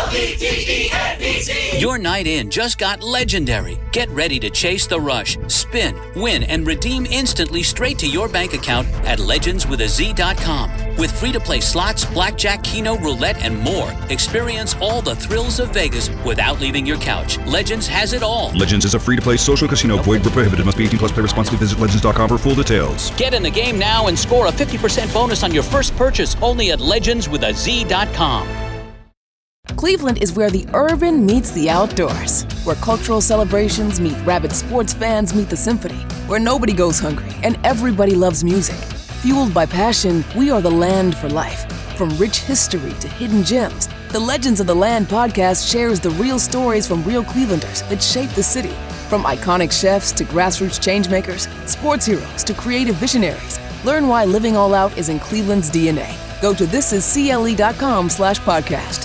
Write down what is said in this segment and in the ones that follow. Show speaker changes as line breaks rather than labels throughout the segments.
Legends. Your night in just got legendary. Get ready to chase the rush, spin, win, and redeem instantly straight to your bank account at legendswithaz.com. With free-to-play slots, blackjack, keno, roulette, and more. Experience all the thrills of Vegas without leaving your couch. Legends has it all.
Legends is a free-to-play social casino. Void where prohibited. Must be 18 plus. Play responsibly. Visit legends.com for full details.
Get in the game now and score a 50% bonus on your first purchase only at legendswithaz.com.
Cleveland is where the urban meets the outdoors, where cultural celebrations meet rabid sports fans meet the symphony, where nobody goes hungry and everybody loves music. Fueled by passion, we are the land for life. From rich history to hidden gems, the Legends of the Land podcast shares the real stories from real Clevelanders that shape the city. From iconic chefs to grassroots changemakers, sports heroes to creative visionaries, learn why living all out is in Cleveland's DNA. Go to thisiscle.com/podcast.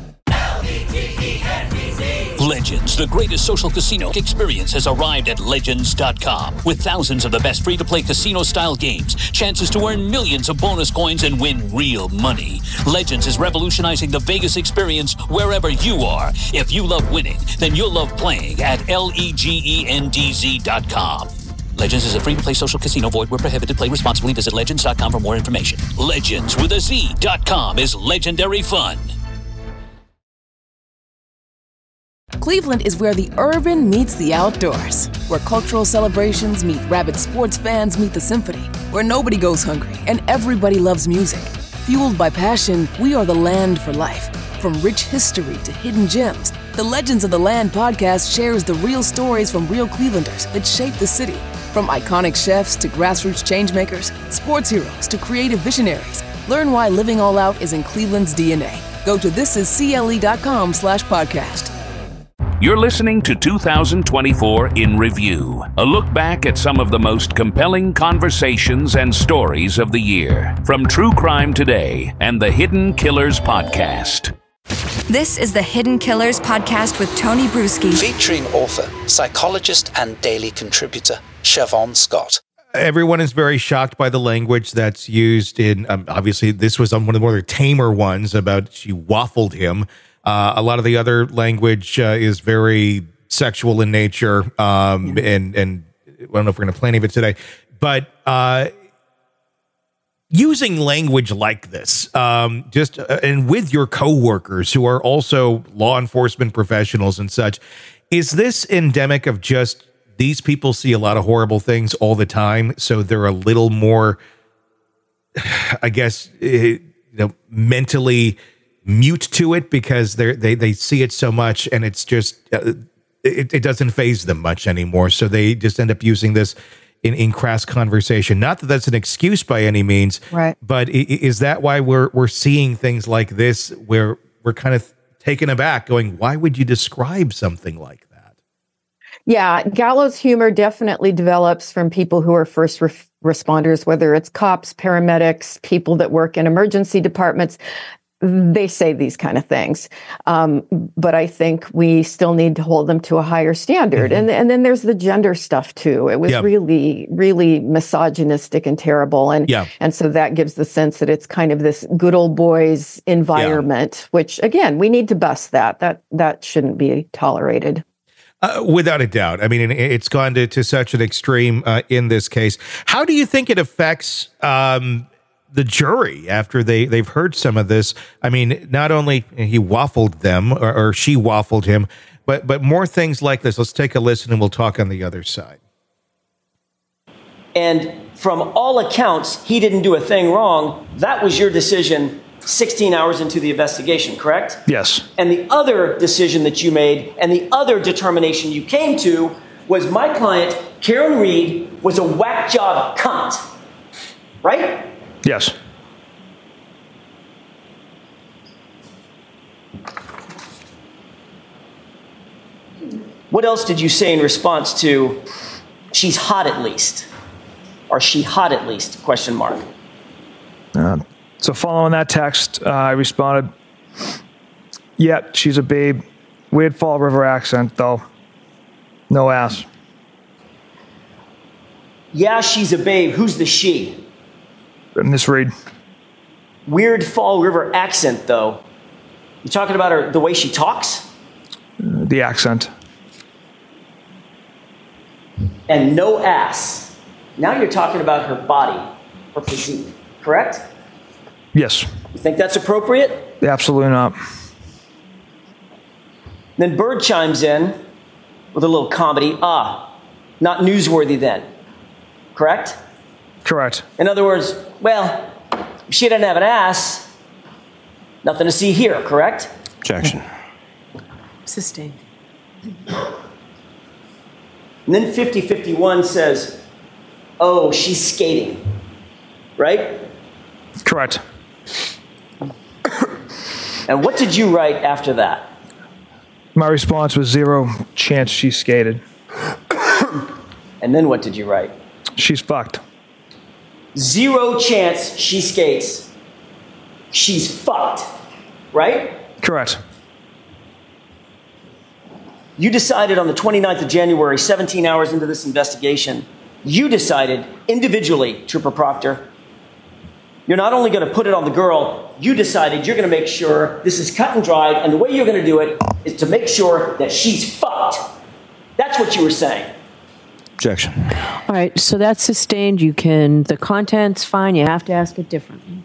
Legends, the greatest social casino experience, has arrived at Legends.com. With thousands of the best free-to-play casino-style games, chances to earn millions of bonus coins and win real money. Legends is revolutionizing the Vegas experience wherever you are. If you love winning, then you'll love playing at LEGENDZ.com. Legends is a free-to-play social casino. Void where prohibited. Play responsibly. Visit Legends.com for more information. Legends.com is legendary fun.
Cleveland is where the urban meets the outdoors, where cultural celebrations meet rabid sports fans meet the symphony, where nobody goes hungry and everybody loves music. Fueled by passion, we are the land for life. From rich history to hidden gems, the Legends of the Land podcast shares the real stories from real Clevelanders that shape the city. From iconic chefs to grassroots changemakers, sports heroes to creative visionaries, learn why living all out is in Cleveland's DNA. Go to thisiscle.com/podcast.
You're listening to 2024 in Review, a look back at some of the most compelling conversations and stories of the year from True Crime Today and the Hidden Killers Podcast.
This is the Hidden Killers Podcast with Tony Bruschi.
Featuring author, psychologist, and daily contributor, Siobhan Scott.
Everyone is very shocked by the language that's used in, obviously, this was on one of the more tamer ones about she waffled him. A lot of the other language is very sexual in nature, and I don't know if we're going to play any of it today, but using language like this, and with your coworkers who are also law enforcement professionals and such, is this endemic of just these people see a lot of horrible things all the time, so they're a little more, I guess, mentally mute to it because they see it so much, and it's just it doesn't faze them much anymore. So they just end up using this in crass conversation. Not that that's an excuse by any means,
right?
But is that why we're seeing things like this, where we're kind of taken aback, going, "Why would you describe something like that?"
Yeah, gallows humor definitely develops from people who are first responders, whether it's cops, paramedics, people that work in emergency departments. They say these kind of things. But I think we still need to hold them to a higher standard. Mm-hmm. And then there's the gender stuff too. It was really, really misogynistic and terrible. And so that gives the sense that it's kind of this good old boys environment, which again, we need to bust that. That shouldn't be tolerated.
Without a doubt. I mean, it's gone to such an extreme in this case. How do you think it affects the jury after they've heard some of this? I mean, not only he waffled them or she waffled him, but more things like this. Let's take a listen and we'll talk on the other side.
And from all accounts, he didn't do a thing wrong. That was your decision 16 hours into the investigation, correct?
Yes.
And the other decision that you made and the other determination you came to was my client, Karen Reed, was a whack job cunt, right?
Yes.
What else did you say in response to, she's hot at least? Or she hot at least, question mark?
So following that text, I responded, yeah, she's a babe. Weird Fall River accent, though. No ass.
Yeah, she's a babe. Who's the she?
Miss Reed.
Weird Fall River accent, though. You talking about her, the way she talks?
The accent.
And no ass. Now you're talking about her body, her physique, correct?
Yes.
You think that's appropriate?
Absolutely not.
Then Bird chimes in with a little comedy. Not newsworthy then, correct?
Correct.
In other words, well, if she didn't have an ass, nothing to see here, correct?
Objection.
Sustained.
And then 5051 says, oh, she's skating, right?
Correct.
And what did you write after that?
My response was 0 chance she skated.
And then what did you write?
She's fucked.
0 chance she skates. She's fucked, right?
Correct.
You decided on the 29th of January, 17 hours into this investigation, you decided individually, Trooper Proctor, you're not only going to put it on the girl, you decided you're going to make sure this is cut and dried, and the way you're going to do it is to make sure that she's fucked. That's what you were saying.
Objection.
All right, so that's sustained. The content's fine. You have to ask it differently.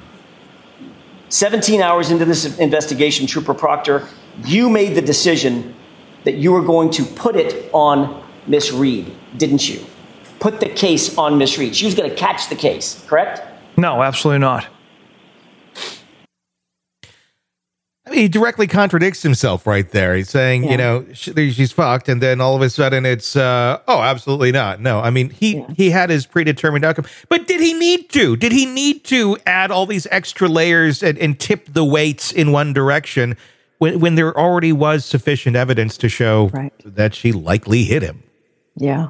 17 hours into this investigation, Trooper Proctor, you made the decision that you were going to put it on Miss Reed, didn't you? Put the case on Miss Reed. She was going to catch the case, correct?
No, absolutely not.
I mean, he directly contradicts himself right there. He's saying, you know, she's fucked, and then all of a sudden it's, oh, absolutely not. No, I mean, he had his predetermined outcome. But did he need to? Did he need to add all these extra layers and tip the weights in one direction when there already was sufficient evidence to show that she likely hit him?
Yeah.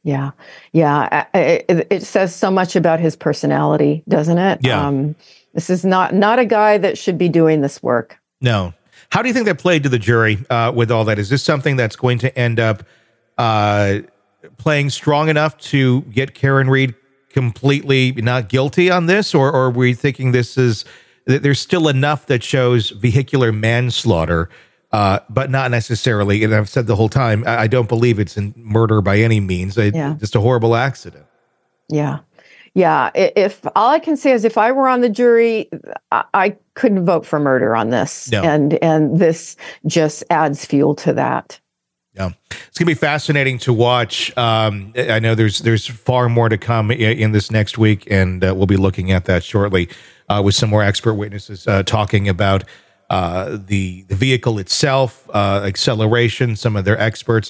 It says so much about his personality, doesn't it?
Yeah.
This is not a guy that should be doing this work.
No. How do you think that played to the jury with all that? Is this something that's going to end up playing strong enough to get Karen Reed completely not guilty on this? Or are we thinking there's still enough that shows vehicular manslaughter, but not necessarily, and I've said the whole time, I don't believe it's in murder by any means. Just a horrible accident.
Yeah. If all I can say is if I were on the jury, I couldn't vote for murder on this.
No.
And this just adds fuel to that.
Yeah. It's going to be fascinating to watch. I know there's far more to come in this next week, and we'll be looking at that shortly with some more expert witnesses talking about the vehicle itself, acceleration, some of their experts.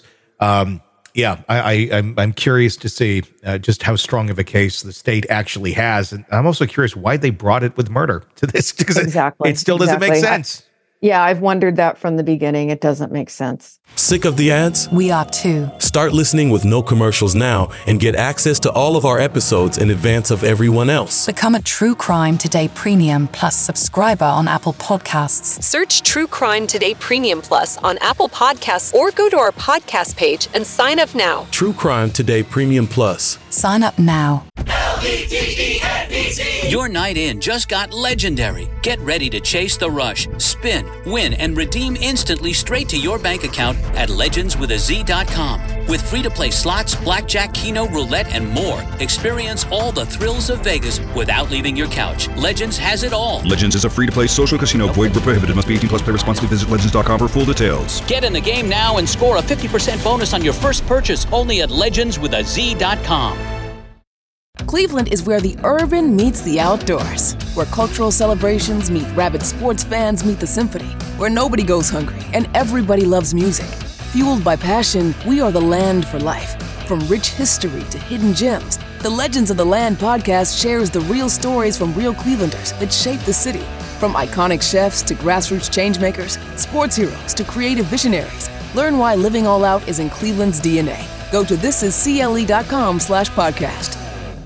I'm curious to see just how strong of a case the state actually has. And I'm also curious why they brought it with murder to this, because it still doesn't make sense.
I've wondered that from the beginning. It doesn't make sense.
Sick of the ads?
We are too.
Start listening with no commercials now and get access to all of our episodes in advance of everyone else.
Become a True Crime Today Premium Plus subscriber on Apple Podcasts.
Search True Crime Today Premium Plus on Apple Podcasts or go to our podcast page and sign up now.
True Crime Today Premium Plus.
Sign up now.
LVTENBC. Your night in just got legendary. Get ready to chase the rush, spin, win, and redeem instantly straight to your bank account at legendswithaz.com. With free-to-play slots, blackjack, keno, roulette, and more. Experience all the thrills of Vegas without leaving your couch. Legends has it all.
Legends is a free-to-play social casino. Void where prohibited. Must be 18 plus. Play responsibly. Visit legends.com for full details.
Get in the game now and score a 50% bonus on your first purchase only at legendswithaz.com.
Cleveland is where the urban meets the outdoors, where cultural celebrations meet rabid sports fans meet the symphony, where nobody goes hungry and everybody loves music. Fueled by passion, we are the land for life. From rich history to hidden gems, the Legends of the Land podcast shares the real stories from real Clevelanders that shape the city. From iconic chefs to grassroots changemakers, sports heroes to creative visionaries. Learn why living all out is in Cleveland's DNA. Go to thisiscle.com/podcast.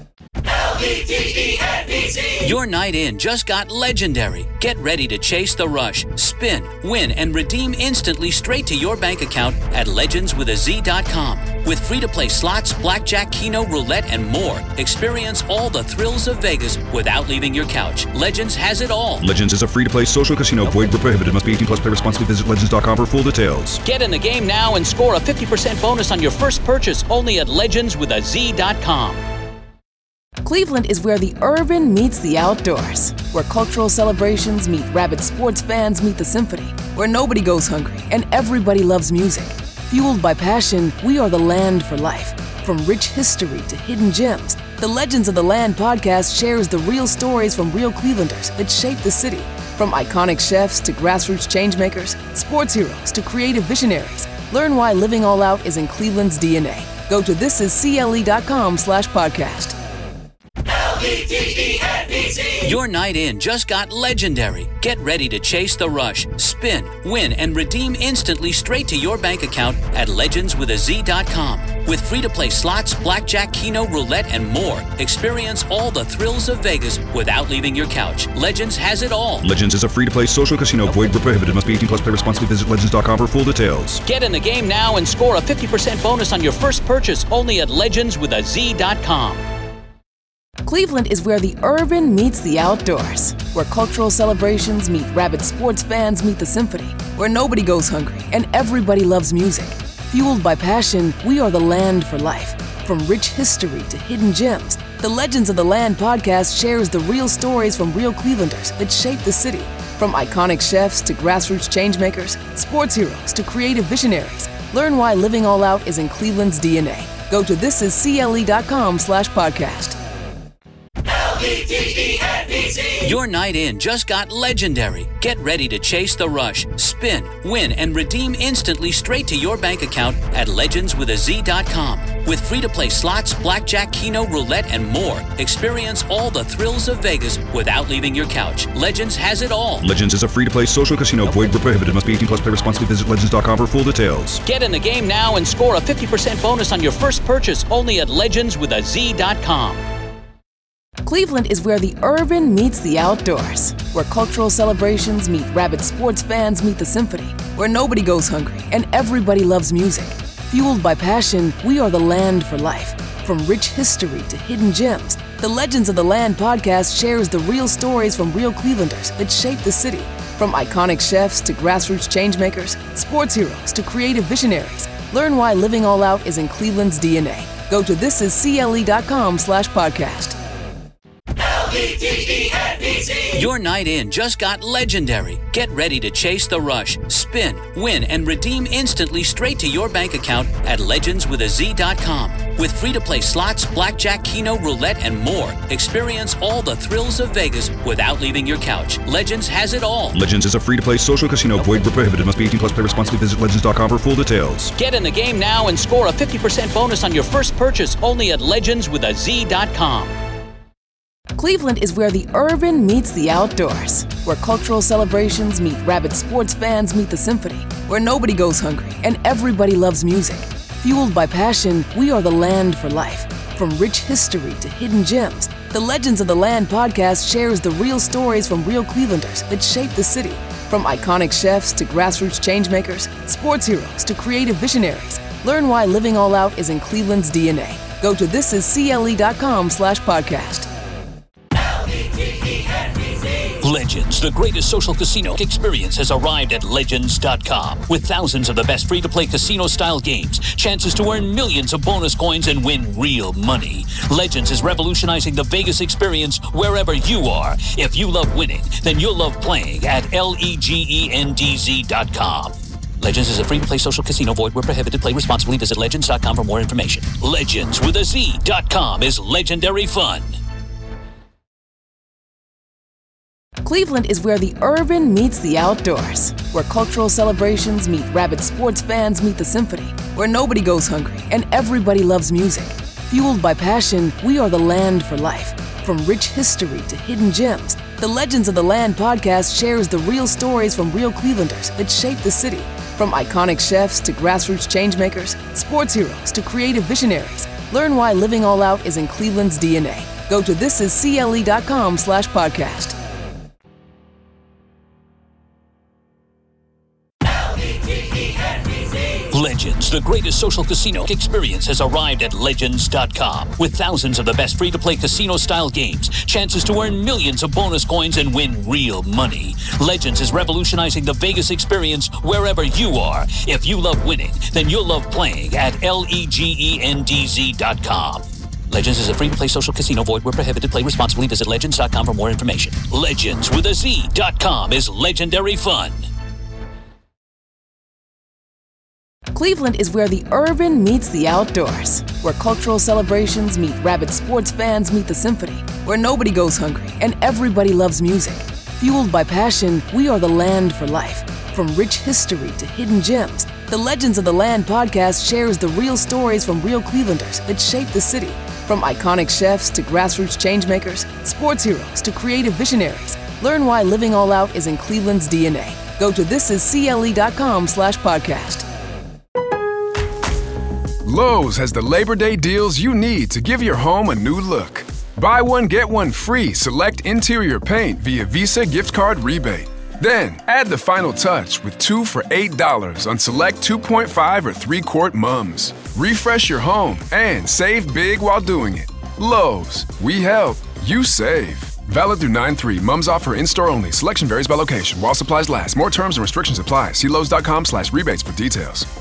LVTENBC. Your night in just got legendary. Get ready to chase the rush, spin, win, and redeem instantly straight to your bank account at legendswithaz.com. With free-to-play slots, blackjack, keno, roulette, and more, experience all the thrills of Vegas without leaving your couch. Legends has it all.
Legends is a free-to-play social casino. Void where prohibited. Must be 18 plus. Play responsibly. Visit legends.com for full details.
Get in the game now and score a 50% bonus on your first purchase only at legendswithaz.com.
Cleveland is where the urban meets the outdoors, where cultural celebrations meet rabid sports fans meet the symphony, where nobody goes hungry and everybody loves music. Fueled by passion, we are the land for life. From rich history to hidden gems, the Legends of the Land podcast shares the real stories from real Clevelanders that shape the city. From iconic chefs to grassroots changemakers, sports heroes to creative visionaries, learn why living all out is in Cleveland's DNA. Go to thisiscle.com/podcast.
Your night in just got legendary. Get ready to chase the rush, spin, win, and redeem instantly straight to your bank account at legendswithaz.com. With free-to-play slots, blackjack, keno, roulette, and more, experience all the thrills of Vegas without leaving your couch. Legends has it all.
Legends is a free-to-play social casino. Void where prohibited. Must be 18 plus. Play responsibly. Visit legends.com for full details.
Get in the game now and score a 50% bonus on your first purchase only at legendswithaz.com.
Cleveland is where the urban meets the outdoors, where cultural celebrations meet rabid sports fans meet the symphony, where nobody goes hungry and everybody loves music. Fueled by passion, we are the land for life. From rich history to hidden gems, the Legends of the Land podcast shares the real stories from real Clevelanders that shape the city. From iconic chefs to grassroots changemakers, sports heroes to creative visionaries, learn why living all out is in Cleveland's DNA. Go to thisiscle.com/podcast.
Your night in just got legendary. Get ready to chase the rush, spin, win, and redeem instantly straight to your bank account at legendswithaz.com. With free-to-play slots, blackjack, keno, roulette, and more, experience all the thrills of Vegas without leaving your couch. Legends has it all.
Legends is a free-to-play social casino. Void where prohibited. Must be 18 plus. Play responsibly. Visit legends.com for full details.
Get in the game now and score a 50% bonus on your first purchase only at legendswithaz.com.
Cleveland is where the urban meets the outdoors, where cultural celebrations meet rabid sports fans meet the symphony, where nobody goes hungry and everybody loves music. Fueled by passion, we are the land for life. From rich history to hidden gems, the Legends of the Land podcast shares the real stories from real Clevelanders that shape the city. From iconic chefs to grassroots changemakers, sports heroes to creative visionaries, learn why living all out is in Cleveland's DNA. Go to thisiscle.com/podcast.
Your night in just got legendary. Get ready to chase the rush, spin, win, and redeem instantly straight to your bank account at legendswithaz.com. With free-to-play slots, blackjack, keno, roulette, and more, experience all the thrills of Vegas without leaving your couch. Legends has it all.
Legends is a free-to-play social casino. Void where prohibited. Must be 18 plus. Play responsibly. Visit legends.com for full details.
Get in the game now and score a 50% bonus on your first purchase only at legendswithaz.com.
Cleveland is where the urban meets the outdoors, where cultural celebrations meet rabid sports fans meet the symphony, where nobody goes hungry and everybody loves music. Fueled by passion, we are the land for life. From rich history to hidden gems, the Legends of the Land podcast shares the real stories from real Clevelanders that shape the city. From iconic chefs to grassroots changemakers, sports heroes to creative visionaries, learn why living all out is in Cleveland's DNA. Go to thisiscle.com/podcast.
Legends, the greatest social casino experience, has arrived at Legends.com. With thousands of the best free-to-play casino-style games, chances to earn millions of bonus coins and win real money. Legends is revolutionizing the Vegas experience wherever you are. If you love winning, then you'll love playing at LEGENDZ.com. Legends is a free-to-play social casino. Void where prohibited. Play responsibly. Visit Legends.com for more information. Legendswithaz.com is legendary fun.
Cleveland is where the urban meets the outdoors, where cultural celebrations meet rabid sports fans meet the symphony, where nobody goes hungry and everybody loves music. Fueled by passion, we are the land for life. From rich history to hidden gems, the Legends of the Land podcast shares the real stories from real Clevelanders that shape the city. From iconic chefs to grassroots changemakers, sports heroes to creative visionaries, learn why living all out is in Cleveland's DNA. Go to thisiscle.com/podcast.
Legends, the greatest social casino experience, has arrived at Legends.com. With thousands of the best free-to-play casino-style games, chances to earn millions of bonus coins and win real money. Legends is revolutionizing the Vegas experience wherever you are. If you love winning, then you'll love playing at LEGENDZ.com. Legends is a free-to-play social casino. Void where prohibited. Play responsibly. Visit Legends.com for more information. Legends with a Z.com is legendary fun.
Cleveland is where the urban meets the outdoors, where cultural celebrations meet rabid sports fans meet the symphony, where nobody goes hungry and everybody loves music. Fueled by passion, we are the land for life. From rich history to hidden gems, the Legends of the Land podcast shares the real stories from real Clevelanders that shape the city. From iconic chefs to grassroots changemakers, sports heroes to creative visionaries. Learn why living all out is in Cleveland's DNA. Go to thisiscle.com/podcast.
Lowe's has the Labor Day deals you need to give your home a new look. Buy one, get one free select interior paint via Visa gift card rebate. Then, add the final touch with 2 for $8 on select 2.5 or 3-quart mums. Refresh your home and save big while doing it. Lowe's, we help, you save. Valid through 9/3. Mums offer in-store only. Selection varies by location. While supplies last. More terms and restrictions apply. See Lowe's.com/rebates for details.